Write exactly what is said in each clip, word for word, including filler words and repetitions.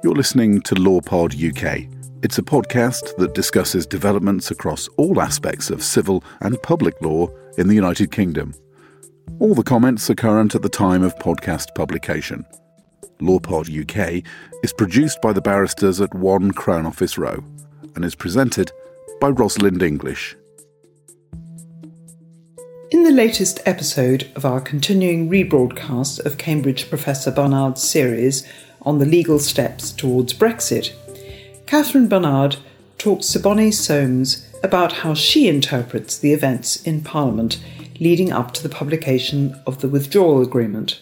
You're listening to LawPod U K. It's a podcast that discusses developments across all aspects of civil and public law in the United Kingdom. All the comments are current at the time of podcast publication. LawPod U K is produced by the barristers at One Crown Office Row and is presented by Rosalind English. In the latest episode of our continuing rebroadcast of Cambridge Professor Barnard's series on the legal steps towards Brexit, Catherine Barnard talks to Bonnie Soames about how she interprets the events in Parliament leading up to the publication of the withdrawal agreement.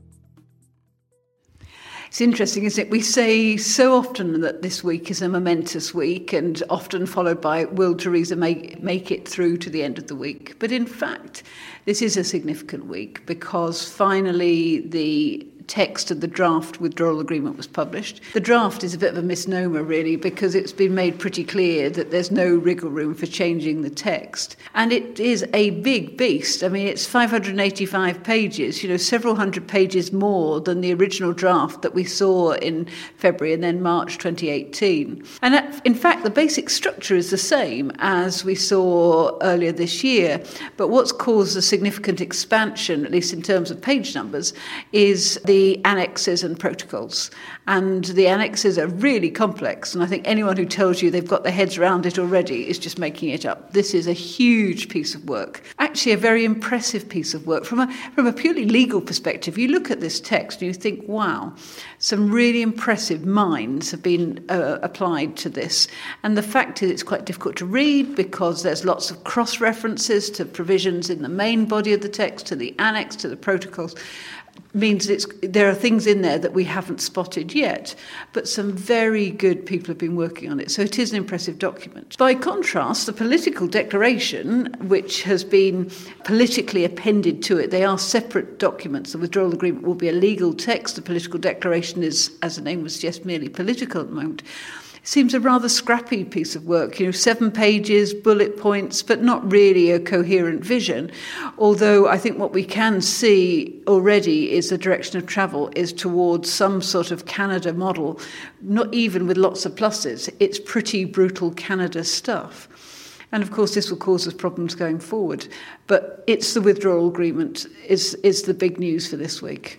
It's interesting, isn't it? We say so often that this week is a momentous week and often followed by will Theresa make, make it through to the end of the week. But in fact, this is a significant week because finally the text of the draft withdrawal agreement was published. The draft is a bit of a misnomer, really, because it's been made pretty clear that there's no wriggle room for changing the text. And it is a big beast. I mean, it's five hundred eighty-five pages, you know, several hundred pages more than the original draft that we saw in February and then March twenty eighteen. And that, in fact, the basic structure is the same as we saw earlier this year. But what's caused a significant expansion, at least in terms of page numbers, is the The annexes and protocols. And the annexes are really complex. And I think anyone who tells you they've got their heads around it already is just making it up. This is a huge piece of work. Actually, a very impressive piece of work. From a, from a purely legal perspective, you look at this text and you think, wow, some really impressive minds have been uh, applied to this. And the fact is it's quite difficult to read because there's lots of cross-references to provisions in the main body of the text, to the annex, to the protocols. Means it's, there are things in there that we haven't spotted yet, but some very good people have been working on it. So it is an impressive document. By contrast, the political declaration, which has been politically appended to it, they are separate documents. The withdrawal agreement will be a legal text. The political declaration is, as the name would suggest, merely political at the moment. Seems a rather scrappy piece of work, you know, seven pages, bullet points, but not really a coherent vision. Although I think what we can see already is the direction of travel is towards some sort of Canada model, not even with lots of pluses. It's pretty brutal Canada stuff. And of course, this will cause us problems going forward. But it's the withdrawal agreement is, is the big news for this week.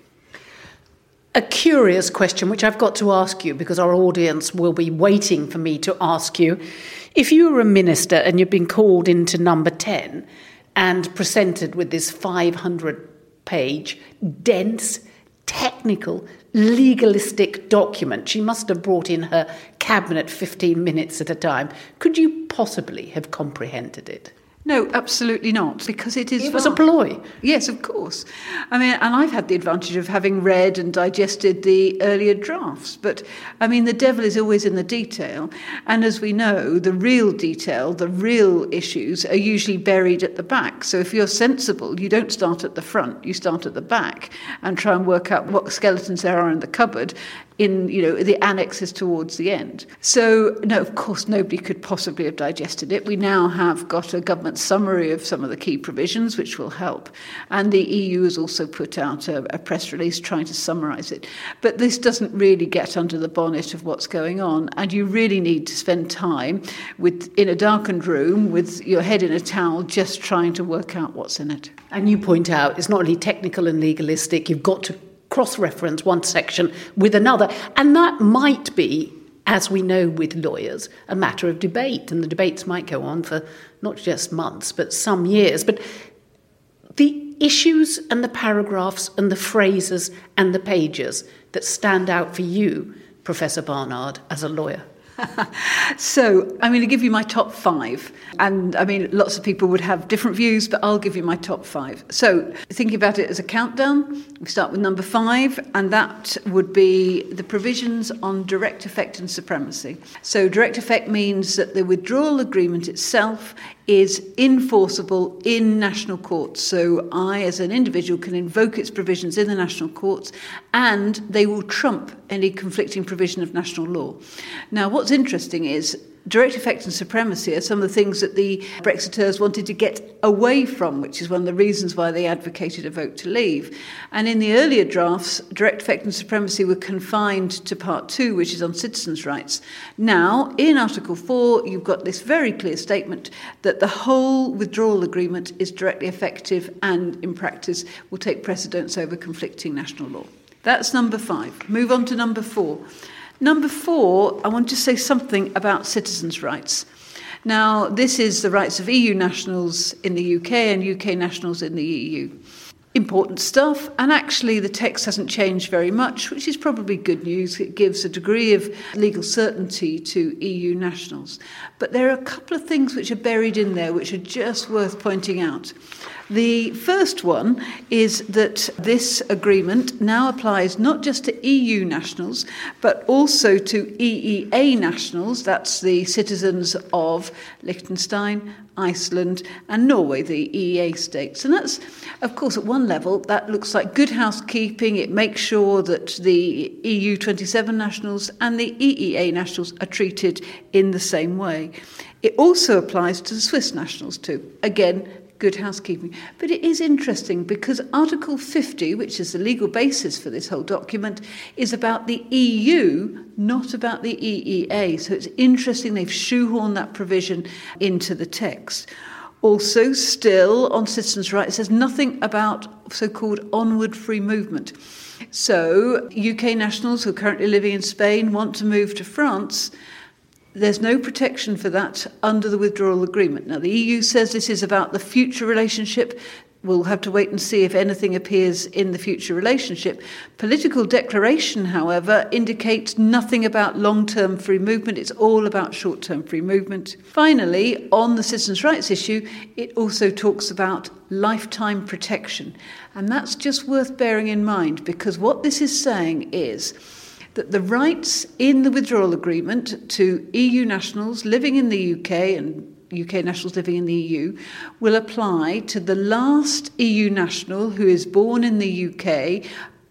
A curious question, which I've got to ask you because our audience will be waiting for me to ask you. If you were a minister and you've been called into number ten and presented with this five hundred page, dense, technical, legalistic document, she must have brought in her cabinet fifteen minutes at a time. Could you possibly have comprehended it? No, absolutely not, because it is... It was a ploy. Yes, of course. I mean, and I've had the advantage of having read and digested the earlier drafts, but, I mean, the devil is always in the detail, and as we know, the real detail, the real issues are usually buried at the back. So if you're sensible, you don't start at the front, you start at the back and try and work out what skeletons there are in the cupboard, in, you know, the annexes towards the end. So, no, of course, nobody could possibly have digested it. We now have got a government summary of some of the key provisions, which will help. And the E U has also put out a, a press release trying to summarise it. But this doesn't really get under the bonnet of what's going on. And you really need to spend time with in a darkened room with your head in a towel just trying to work out what's in it. And you point out it's not only technical and legalistic, you've got to cross-reference one section with another. And that might be, as we know with lawyers, a matter of debate. And the debates might go on for not just months, but some years. But the issues and the paragraphs and the phrases and the pages that stand out for you, Professor Barnard, as a lawyer. So I'm going to give you my top five. And I mean, lots of people would have different views, but I'll give you my top five. So thinking about it as a countdown, we start with number five, and that would be the provisions on direct effect and supremacy. So direct effect means that the withdrawal agreement itself is enforceable in national courts. So I, as an individual, can invoke its provisions in the national courts, and they will trump any conflicting provision of national law. Now, what's interesting is direct effect and supremacy are some of the things that the Brexiteers wanted to get away from, which is one of the reasons why they advocated a vote to leave. And in the earlier drafts, direct effect and supremacy were confined to part two, which is on citizens' rights. Now, in Article four, you've got this very clear statement that the whole withdrawal agreement is directly effective and, in practice, will take precedence over conflicting national law. That's number five. Move on to number four. Number four, I want to say something about citizens' rights. Now, this is the rights of E U nationals in the U K and U K nationals in the E U. Important stuff, and actually the text hasn't changed very much, which is probably good news. It gives a degree of legal certainty to E U nationals. But there are a couple of things which are buried in there which are just worth pointing out. The first one is that this agreement now applies not just to E U nationals, but also to E E A nationals, that's the citizens of Liechtenstein, Iceland and Norway, the E E A states. And that's, of course, at one level, that looks like good housekeeping. It makes sure that the E U twenty-seven nationals and the E E A nationals are treated in the same way. It also applies to the Swiss nationals too. Again, good housekeeping. But it is interesting because Article fifty, which is the legal basis for this whole document, is about the E U, not about the E E A. So it's interesting they've shoehorned that provision into the text. Also, still on citizens' rights, there's nothing about so-called onward free movement. So U K nationals who are currently living in Spain want to move to France. There's no protection for that under the withdrawal agreement. Now, the E U says this is about the future relationship. We'll have to wait and see if anything appears in the future relationship. Political declaration, however, indicates nothing about long-term free movement. It's all about short-term free movement. Finally, on the citizens' rights issue, it also talks about lifetime protection. And that's just worth bearing in mind, because what this is saying is that the rights in the withdrawal agreement to E U nationals living in the U K and U K nationals living in the E U will apply to the last E U national who is born in the U K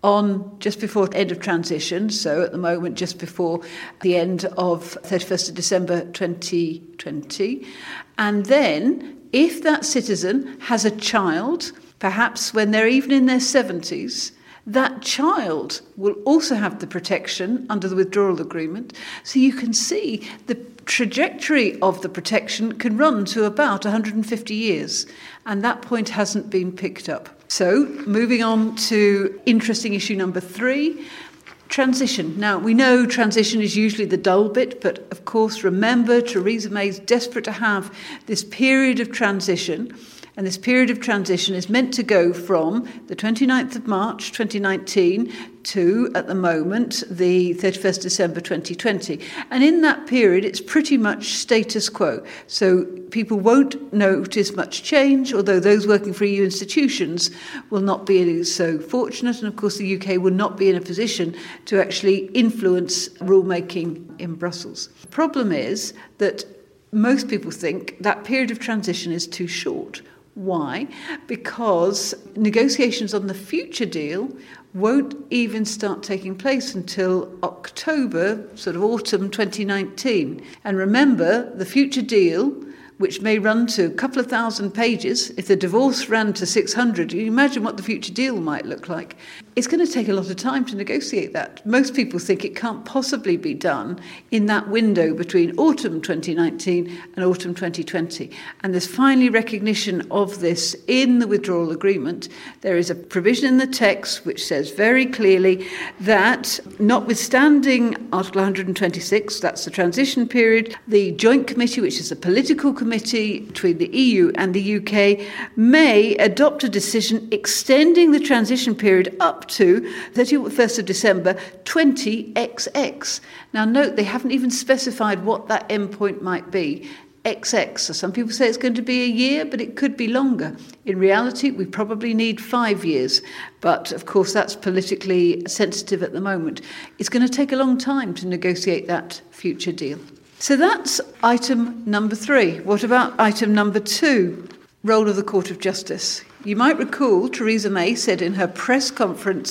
on just before the end of transition, so at the moment just before the end of thirty-first of December twenty twenty. And then, if that citizen has a child, perhaps when they're even in their seventies, that child will also have the protection under the withdrawal agreement. So you can see the trajectory of the protection can run to about one hundred fifty years, and that point hasn't been picked up. So moving on to interesting issue number three, transition. Now, we know transition is usually the dull bit, but of course, remember, Theresa May's desperate to have this period of transition. And this period of transition is meant to go from the twenty-ninth of March twenty nineteen to, at the moment, the thirty-first of December twenty twenty. And in that period, it's pretty much status quo. So people won't notice much change, although those working for E U institutions will not be so fortunate. And of course, the U K will not be in a position to actually influence rulemaking in Brussels. The problem is that most people think that period of transition is too short. Why? Because negotiations on the future deal won't even start taking place until October, sort of autumn twenty nineteen. And remember, the future deal, which may run to a couple of thousand pages, if the divorce ran to six hundred, you imagine what the future deal might look like. It's going to take a lot of time to negotiate that. Most people think it can't possibly be done in that window between autumn twenty nineteen and autumn twenty twenty. And there's finally recognition of this in the withdrawal agreement. There is a provision in the text which says very clearly that, notwithstanding Article one hundred twenty-six, that's the transition period, the Joint Committee, which is a political committee between the E U and the U K, may adopt a decision extending the transition period up to thirty-first of December twenty X X. Now note, they haven't even specified what that endpoint might be. X X. So some people say it's going to be a year, but it could be longer. In reality, we probably need five years. But of course, that's politically sensitive at the moment. It's going to take a long time to negotiate that future deal. So that's item number three. What about item number two? Role of the Court of Justice. You might recall Theresa May said in her press conference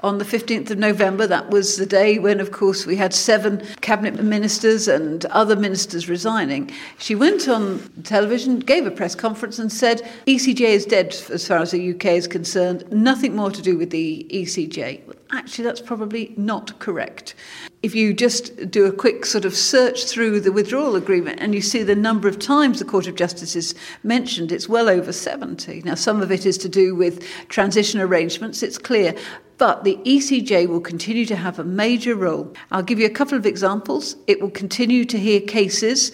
on the fifteenth of November. That was the day when, of course, we had seven cabinet ministers and other ministers resigning. She went on television, gave a press conference and said, E C J is dead as far as the U K is concerned, nothing more to do with the E C J. Well, actually, that's probably not correct. If you just do a quick sort of search through the withdrawal agreement and you see the number of times the Court of Justice is mentioned, it's well over seventy. Now, some of it is to do with transition arrangements, it's clear, but the E C J will continue to have a major role. I'll give you a couple of examples. It will continue to hear cases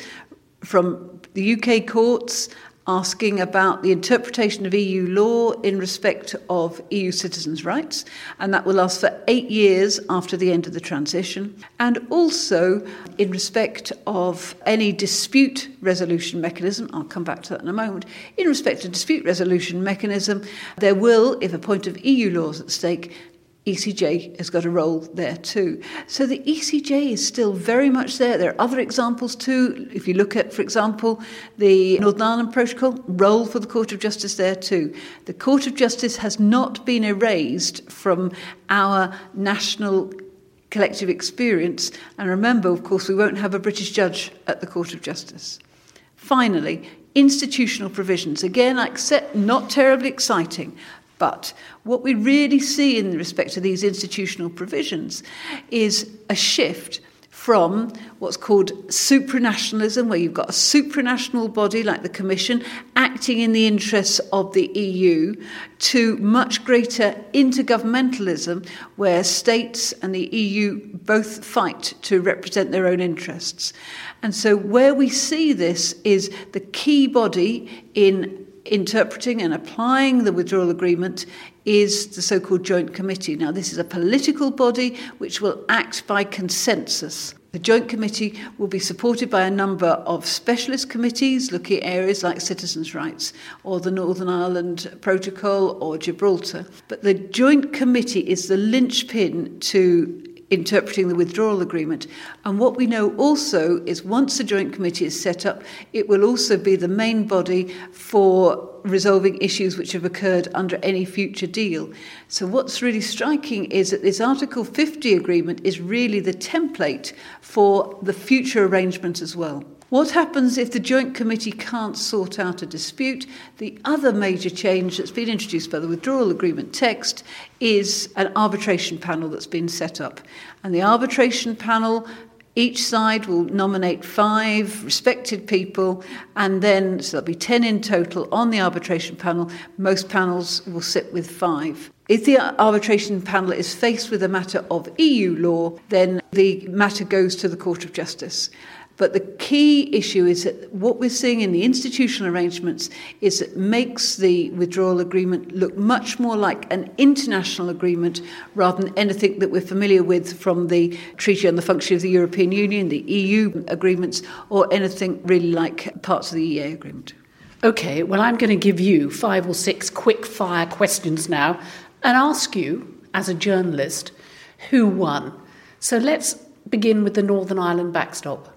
from the U K courts asking about the interpretation of E U law in respect of E U citizens' rights, and that will last for eight years after the end of the transition. And also in respect of any dispute resolution mechanism, I'll come back to that in a moment, in respect of dispute resolution mechanism, there will, if a point of E U law is at stake, E C J has got a role there too. So the E C J is still very much there. There are other examples too. If you look at, for example, the Northern Ireland Protocol, role for the Court of Justice there too. The Court of Justice has not been erased from our national collective experience. And remember, of course, we won't have a British judge at the Court of Justice. Finally, institutional provisions. Again, I accept not terribly exciting. But what we really see in respect to these institutional provisions is a shift from what's called supranationalism, where you've got a supranational body like the Commission acting in the interests of the E U, to much greater intergovernmentalism, where states and the E U both fight to represent their own interests. And so where we see this is the key body in interpreting and applying the withdrawal agreement is the so-called Joint Committee. Now, this is a political body which will act by consensus. The Joint Committee will be supported by a number of specialist committees looking at areas like citizens' rights or the Northern Ireland Protocol or Gibraltar. But the Joint Committee is the linchpin to interpreting the withdrawal agreement. And what we know also is once the Joint Committee is set up, it will also be the main body for resolving issues which have occurred under any future deal. So what's really striking is that this Article fifty agreement is really the template for the future arrangement as well. What happens if the Joint Committee can't sort out a dispute? The other major change that's been introduced by the withdrawal agreement text is an arbitration panel that's been set up. And the arbitration panel, each side will nominate five respected people, and then, so there'll be ten in total on the arbitration panel. Most panels will sit with five. If the arbitration panel is faced with a matter of E U law, then the matter goes to the Court of Justice. But the key issue is that what we're seeing in the institutional arrangements is it makes the withdrawal agreement look much more like an international agreement rather than anything that we're familiar with from the Treaty on the Function of the European Union, the E U agreements, or anything really like parts of the E A agreement. OK, well, I'm going to give you five or six quick-fire questions now and ask you, as a journalist, who won. So let's begin with the Northern Ireland backstop.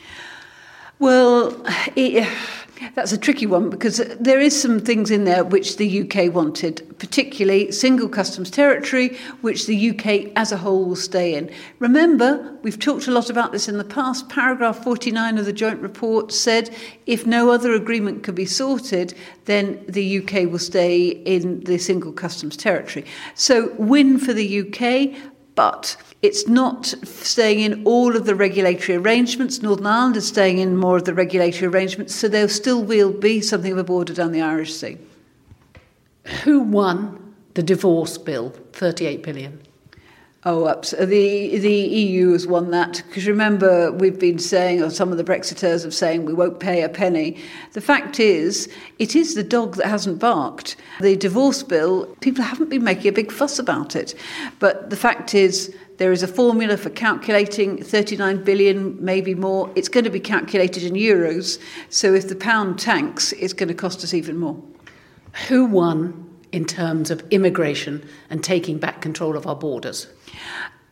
Well, it, that's a tricky one because there is some things in there which the U K wanted, particularly single customs territory, which the U K as a whole will stay in. Remember, we've talked a lot about this in the past. Paragraph forty-nine of the joint report said if no other agreement could be sorted, then the U K will stay in the single customs territory. So win for the U K. But it's not staying in all of the regulatory arrangements. Northern Ireland is staying in more of the regulatory arrangements, so there still will be something of a border down the Irish Sea. Who won the divorce bill, thirty-eight billion? Oh, the the E U has won that, because remember, we've been saying, or some of the Brexiteers have saying, we won't pay a penny. The fact is, it is the dog that hasn't barked. The divorce bill, people haven't been making a big fuss about it. But the fact is, there is a formula for calculating thirty-nine billion, maybe more. It's going to be calculated in euros. So if the pound tanks, it's going to cost us even more. Who won in terms of immigration and taking back control of our borders?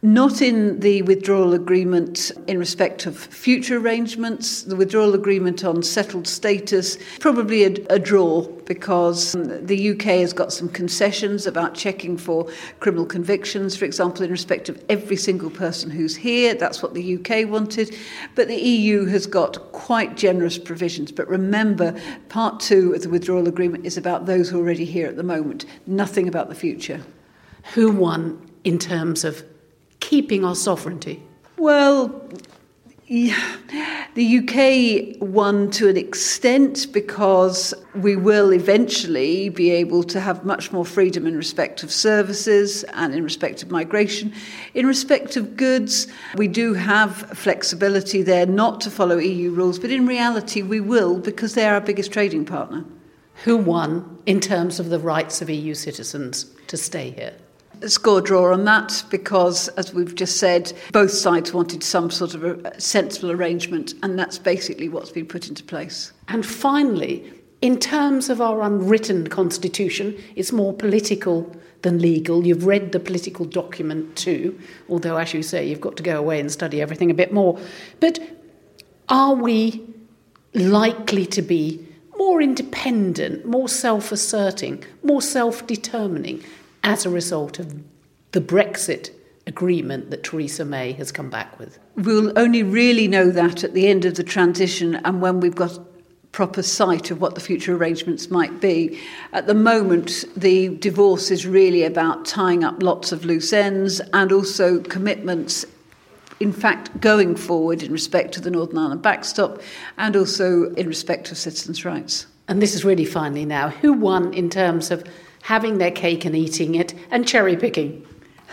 Not in the withdrawal agreement in respect of future arrangements. The withdrawal agreement on settled status, probably a, a draw, because the U K has got some concessions about checking for criminal convictions, for example, in respect of every single person who's here. That's what the U K wanted. But the E U has got quite generous provisions. But remember, part two of the withdrawal agreement is about those who are already here at the moment, nothing about the future. Who won in terms of keeping our sovereignty? Well, yeah, the U K won to an extent because we will eventually be able to have much more freedom in respect of services and in respect of migration. In respect of goods, we do have flexibility there not to follow E U rules, but in reality we will because they're our biggest trading partner. Who won in terms of the rights of E U citizens to stay here? Score draw on that because, as we've just said, both sides wanted some sort of a sensible arrangement, and that's basically what's been put into place. And finally, in terms of our unwritten constitution, it's more political than legal. You've read the political document too, although, as you say, you've got to go away and study everything a bit more. But are we likely to be more independent, more self-asserting, more self-determining as a result of the Brexit agreement that Theresa May has come back with? We'll only really know that at the end of the transition and when we've got proper sight of what the future arrangements might be. At the moment, the divorce is really about tying up lots of loose ends and also commitments, in fact, going forward in respect to the Northern Ireland backstop and also in respect of citizens' rights. And this is really finally now, who won in terms of having their cake and eating it and cherry picking?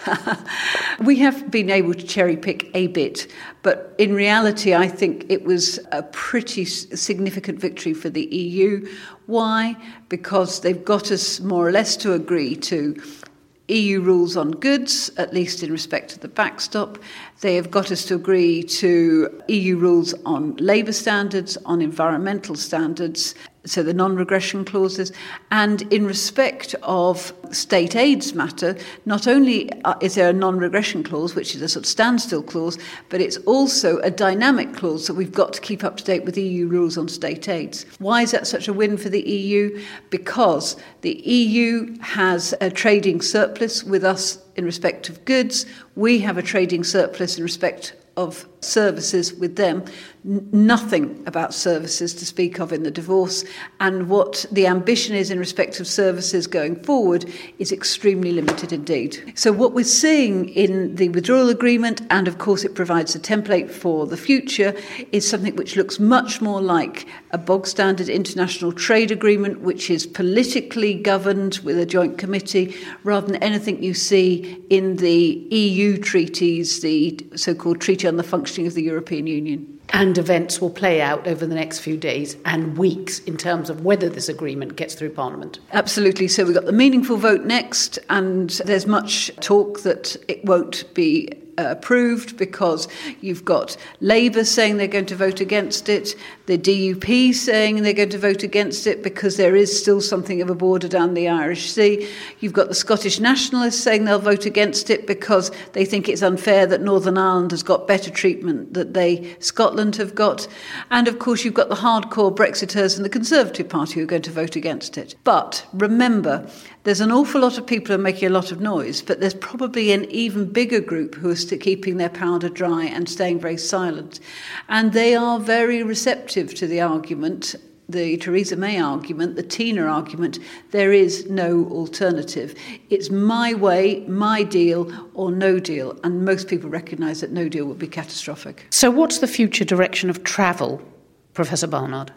We have been able to cherry pick a bit, but in reality I think it was a pretty significant victory for the E U. Why? Because they've got us more or less to agree to E U rules on goods, at least in respect to the backstop. They have got us to agree to E U rules on labour standards, on environmental standards, so the non-regression clauses. And in respect of state aids matter, not only is there a non-regression clause, which is a sort of standstill clause, but it's also a dynamic clause that we've got to keep up to date with E U rules on state aids. Why is that such a win for the E U? Because the E U has a trading surplus with us in respect of goods. We have a trading surplus in respect of services with them. N- nothing about services to speak of in the divorce, and what the ambition is in respect of services going forward is extremely limited indeed. So what we're seeing in the withdrawal agreement, and of course it provides a template for the future, is something which looks much more like a bog standard international trade agreement, which is politically governed with a joint committee, rather than anything you see in the E U treaties, the so-called Treaty on the Functioning of the European Union. And events will play out over the next few days and weeks in terms of whether this agreement gets through Parliament. Absolutely. So we've got the meaningful vote next, and there's much talk that it won't be uh, approved because you've got Labour saying they're going to vote against it, the D U P saying they're going to vote against it because there is still something of a border down the Irish Sea. You've got the Scottish Nationalists saying they'll vote against it because they think it's unfair that Northern Ireland has got better treatment that they, Scotland, have got. And of course you've got the hardcore Brexiters and the Conservative Party who are going to vote against it. But remember, there's an awful lot of people who are making a lot of noise, but there's probably an even bigger group who are still keeping their powder dry and staying very silent. And they are very receptive to the argument, the Theresa May argument, the Tina argument. There is no alternative. It's my way, my deal, or no deal. And most people recognise that no deal would be catastrophic. So what's the future direction of travel, Professor Barnard?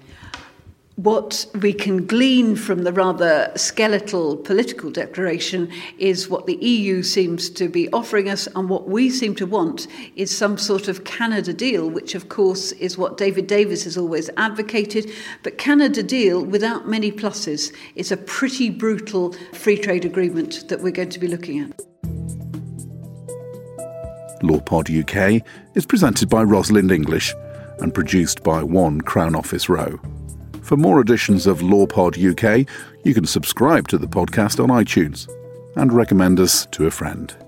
What we can glean from the rather skeletal political declaration is what the E U seems to be offering us, and what we seem to want is some sort of Canada deal, which of course is what David Davis has always advocated. But Canada deal without many pluses is a pretty brutal free trade agreement that we're going to be looking at. LawPod U K is presented by Rosalind English and produced by One Crown Office Row. For more editions of LawPod U K, you can subscribe to the podcast on iTunes and recommend us to a friend.